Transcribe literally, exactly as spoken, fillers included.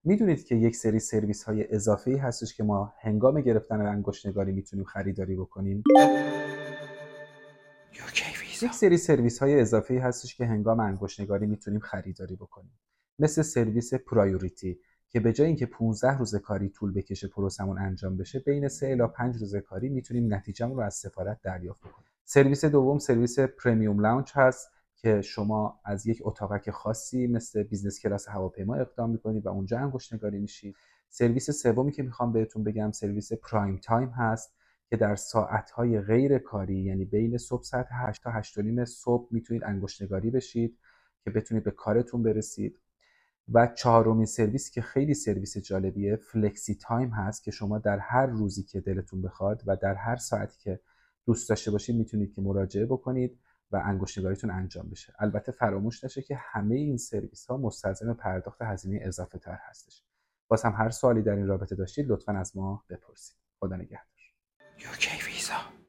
میدونید که یک سری سرویس های اضافه‌ای هستش که ما هنگام گرفتن انگشت نگاری میتونیم خریداری بکنیم. یک سری سرویس های اضافه‌ای هستش که هنگام انگشت نگاری میتونیم خریداری بکنیم، مثل سرویس پرایوریتی که به جای اینکه پانزده روز کاری طول بکشه پروسمون انجام بشه، بین سه الی پنج روز کاری میتونیم نتیجهمون رو از سفارت دریافت کنیم. سرویس دوم سرویس پرمیوم لاونج هست که شما از یک اتاقک خاصی مثل بیزنس کلاس هواپیما اقدام میکنید و اونجا انگشت نگاری میشید. سرویس سومی که میخوام بهتون بگم سرویس پرایم تایم هست که در ساعت‌های غیر کاری، یعنی بین صبح ساعت هشت تا هشت و نیم صبح میتونید انگشت نگاری بشید که بتونید به کارتون برسید. و چهارمین سرویس که خیلی سرویس جالبیه فلکسی تایم هست که شما در هر روزی که دلتون بخواد و در هر ساعتی که دوست داشته باشید میتونید که مراجعه بکنید و انگشت نگاریتون انجام بشه. البته فراموش نشه که همه این سرویس ها مستلزم پرداخت هزینه اضافه تر هستش. باز هم هر سوالی در این رابطه داشتید لطفاً از ما بپرسید. خدا نگهدار. یوکی ویزا